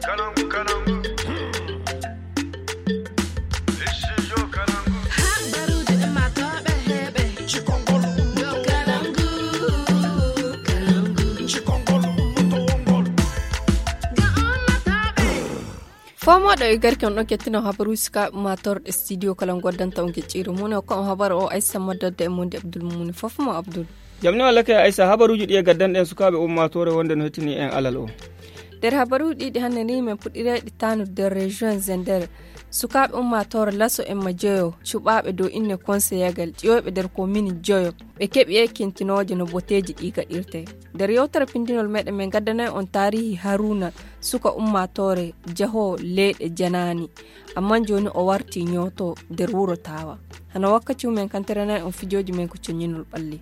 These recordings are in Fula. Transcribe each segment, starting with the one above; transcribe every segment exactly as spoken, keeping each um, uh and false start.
Fomo da garkan ɗauke tuna habaru suka matar studio kalan gwadon ta unke ciro muna kan habar o aisa madar da imundi abdul muni fafuma abdul jamni wala kai aisa habaru jidi gaddan den suka be umma tore wanda no tini en alal o der habaru di di hanani men pudire di tanu der region zender suka be umma tore laso en majoyo chubabe do inne konseyagal tiyobe der komini joyo be kebi ekintinoje no boteji di gadirte der yotar pindinol mede men gaddana on tarihi haruna suka umma tore jaho leede janani amma joni o warti nyoto der wuro tawa hana wakkati men kanterana on fijoji men ko conyinul balli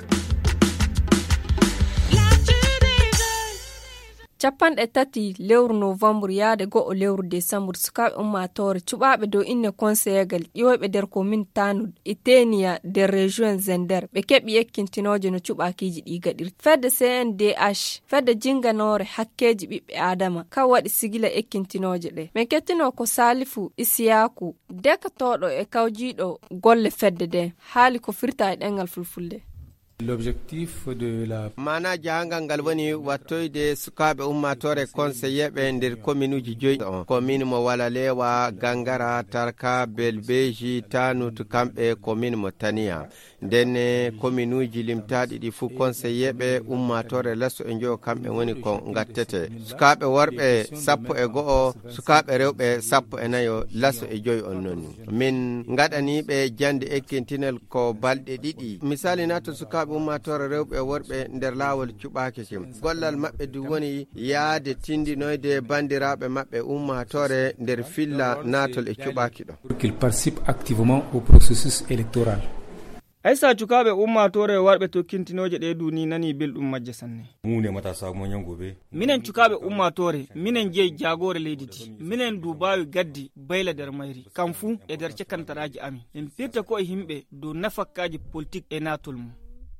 capanɗe tati lewru novembre yaade go'o lewru décembre sukaɓe ummatore cuɓaɓe dow inne conseyagal ƴiwoɓe nder commune tanud itenia nder région zender ɓe keɓi ekkintinoje no cuɓakiji ɗi gaɗirta fedde C N D H fedde jinganore hakkeji ɓiɓɓe adama kan waɗi sigila ekkintinoje ɗe min kettino ko salifu isiyaku dekatoɗo e kawjiɗo golle fedde de haali ko firta e ɗengal fulfulde. L'objectif de la mana jahangal ngal woni wattoyde sukaɓe ummatore conseillé nder commune uji joyi commune mo Walalewa, Gangara, Tarka, Belbeji, Tanut kamɓe commune mo Taniya nden commune uji limtaɗi ɗi fu conseillé ummatore lasso e joyo kamɓe woni ko gattete sukaɓe worɓe sappo e go'o sukaɓe rewɓe sappo e nayo lasso e joyi on nonni min gaɗaniɓe jande ekkintinel ko balɗe ɗiɗi misali nato sukaɓe ummatore rewɓe e worɓe nder laawol cuɓaki kim gollal maɓɓe du woni yaade tindinoyde bandiraɓe maɓɓe ummatore nder filla natol e cuɓaki ɗo qu'il participe activement au processus électoral. Aisa cukaɓe ummatore warɓe tokkintinoje ɗe duni nani belɗum majje sanne mu ne matasa mo nyangobe minen cukaɓe ummatore minen jeey jagore leydi di minen dubawi gaddi bayla der mayri kam fu e der cekantaraji ami en firta ko e himɓe do nafakkaji politique e natol mum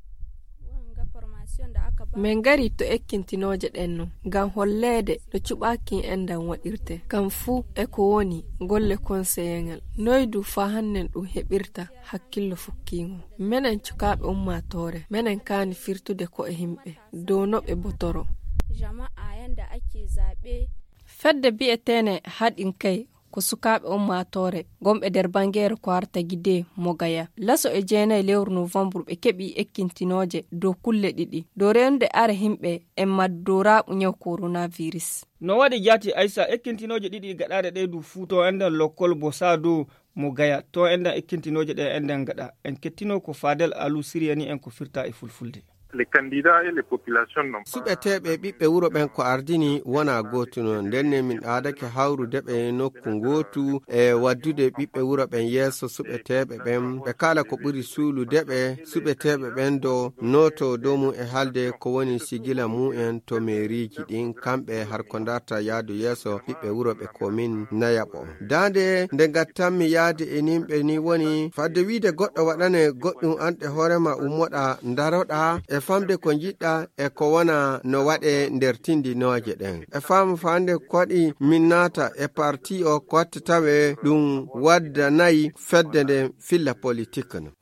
min gari to ekkintinoje ɗenno ngam hollede no cuɓaki endan waɗirte kam fuu e ko woni golle conseyengal noydu fa hannen ɗum heɓirta hakkillo fukkingo minen cukaɓe ummatore minen kani firtude ko e himɓe dow no ɓe botoro jama'a yanda ake zaɓe fedde bi'etene haɗin kay ko sukaɓe ummatore gomɓe nder bangere ko arta gide mogaya laso e jeenayi lewru novembre ɓe keɓi ekkintinoje dow kulle ɗiɗi dow rende are himɓe e maddoraɓu nyaw coronavirus no waɗi jati aissa ekkintinoje ɗiɗi gaɗaɗe ɗe du fu to enden lokkol bo sa dow mo gaya to enden ekkintinoje ɗe enden gaɗa en kettino ko Fadel Alou Siriani en ko firta e fulfulde les candidats et les populations non suɓeteɓe ɓiɓɓe wuro ɓen ko ardini wona gotu non ndenne min aadake hawrude ɓe nokku gotu e waddude ɓiɓɓe wuro ɓen yeeso suɓeteɓe ɓen ɓe kala ko ɓuri suulude ɓe suɓeteɓe ɓen do noto dow mum e haalde ko woni sigila mumen to mairiji ɗin kamɓe har ko darta yaadu yeeso ɓiɓɓe wuro ɓe komin nayaɓo dande nde gattanmi yaade e nimɓe ni woni fadde wiide goɗɗo waɗane goɗɗum anɗe hoorema ummoɗa daroɗa e famde ko jiɗɗa e ko wona no waɗe nder tindinoje ɗen e faamu fande koɗi min naata e parti o ko watta tawe ɗum wadda nayi fedde nde filla politique no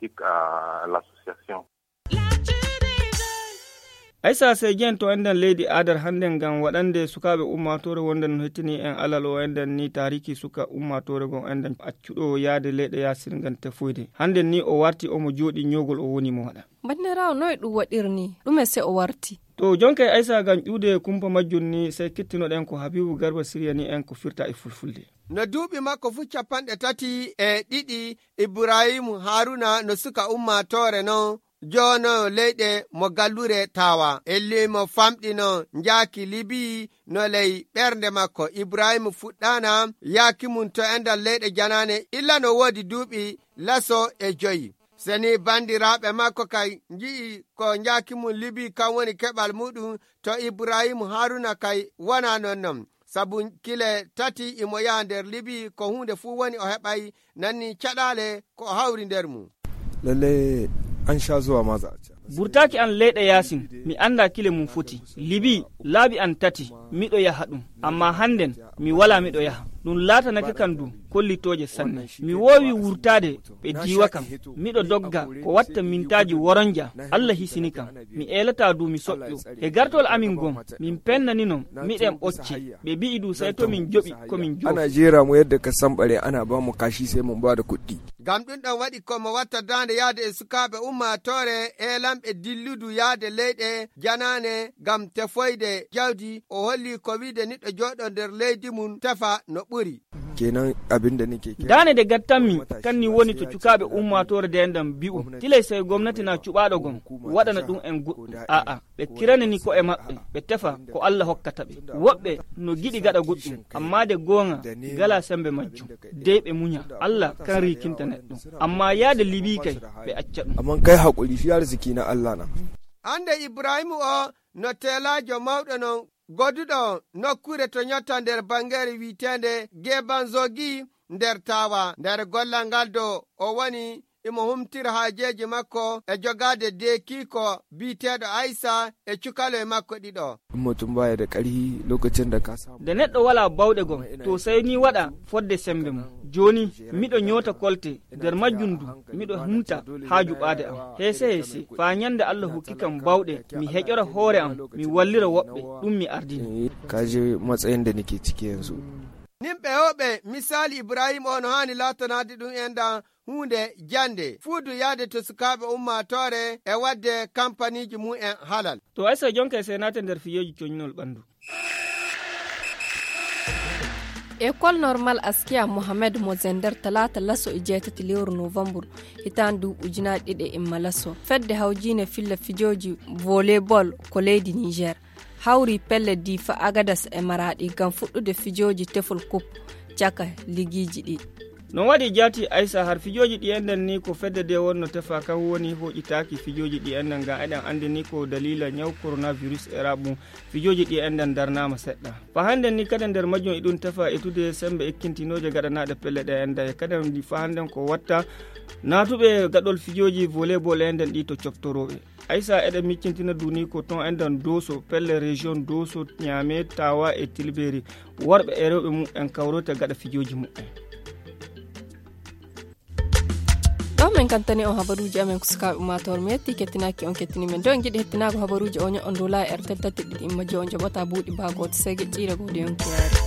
Aisa Segen to enden leydi adar hande ngam waɗande sukaɓe ummatore wonde no hettini en alal o enden ni tariki suka ummatore gon enden accuɗo yaade leyɗe yasir ngan tefoyde hande ni o warti omo jooɗi nyogol o woni mo waɗa bandirawo noy ɗum waɗirni ɗume se o warti to jonka Aisa gan ƴuude kumpa majjun ni sey kettinoɗen ko Habibu Garba Siriani en ko firta e fulfulde no duuɓi makko fu capanɗe tati e ɗiɗi Ibrahimu Haruna no suka ummatore non jono leyɗe mo gallure tawa elli mo famɗino njaaki libi no ley ɓernde makko Ibrahimu fuɗɗana yaaki mum to endal leyɗe janane illa no woodi duuɓi laso e joyi seni bandiraɓe makko kay ji'i ko njaaki mum libi kan woni keɓal muɗum to Ibrahimu Haruna kay wona nonnon sabu kile tati imo yaha nder libi ko hunde fuu woni o heɓay nanni caɗale ko hawri nder mum lalle an sha zuwa ma za a burtaki an leyɗe yasin mi anda kile mum foti libi laabi an tati miɗo yaha ɗum amma hannden mi wala miɗo yaha ɗum laatanake kan du kollitoje sanne mi wowi wurtade ɓe diwa kam miɗo dogga ko watta mintaji woronja Allah hisini kam mi elata du mi soƴƴo e gartol amin gon min pennaninon miɗen ɓocci ɓe bi'i du sai to min joɓi komin jo ana jera mu yadda ka sambare ana ba mu kashi sai mun ba da kuɗi gam ɗum ɗon waɗi komo watta dande yaade e sukaɓe ummatore e lamɓe dilludu yaade leyɗe janane gam tefoyde jawdi o holli ko wiide niɗɗo joɗo nder leydi mum tefa no ɓuri kenan abin da nake kira dane de gattanmi kanni woni to cukaɓe ummatore de endan bi'u tilay sey gomnati na cuɓaɗo gon waɗana ɗum en goɗɗum aa ɓe kiranani ko e maɓɓe ɓe tefa ko Allah hokkata ɓe woɓɓe no giɗi gaɗa goɗɗum amma de gonga gala sembe majjum dey ɓe muña Allah kan rikinta neɗɗo amma yaade libi kay ɓe acca ɗum amma kai hakuri shi arziki na Allah na ande Ibrahimu o no telajo mawɗo non goduɗo nokkure to nyotta nder bangare wiitende Gebanzogi nder tawa nder gollal ngal do o woni imo humtira haajeji makko e jogade dekiko biiteɗo Aissa e cukalo e makko ɗiɗo mutum baya da ƙarfi lokacin da ka samu de neɗɗo wala bawɗe gon to sai ni waɗa fodde sembe mum joni miɗo nyota kolte nder majjundu miɗo humta ha juɓade am hese hese fa nyande Allah hokki kam bawɗe mi heƴora hoore am mi wallira woɓɓe ɗum mi ardini kaje matsayin da nake ciki yanzu nimɓe hoɓe misali Ibrahim o no hani latanade ɗum enda hunde jande fuudu yaade to sukaɓe ummatore e wadde kampaniji mu'en halal to aysa jonka se nate nder fiyeji coñnol ɓandu école normal askiya mohamed mo zender talata lasso e jeetati lewru novembre hitandu ujunaɗe ɗiɗi e imma lasso fedde hawjine filla fijoji volleyball ko leydi niger hawri pelle difa agadas e maradi gam fuɗɗude fijoji tefol coupe caka ligiji ɗi non waɗi jaati Aissa har fijoji ɗi enden ni ko fedde de wonno tefa kan woni hoƴitaki fijoji ɗi enden ngam eɗen andi ni ko dalila ñaw coronavirus e raɓum fijoji ɗi enden darnama seɗɗa fa handen ni kadi nder majjum e ɗum tefa etude sembe ekkintinoje gaɗanaɗe pelle ɗe enda e kadi fa handen ko watta natuɓe gaɗol fijoji volleyball enden ɗi to coftoroɓe Aissa eɗen miccintina duni ko ton enden doso pelle région doso ñaame tawa e tilberi worɓe e rewɓe mum en kawrote gaɗa fijoji mumen ɗon min kantani on habaruji amen ko sukaɓe ummatore mi yetti kettinaki on kettini men do en jiɗi hettinago habaruji o on dola e r tati ɗiɗi imma jo on jaɓata buuɗi bagoto sege ƴiira gode yonki yaari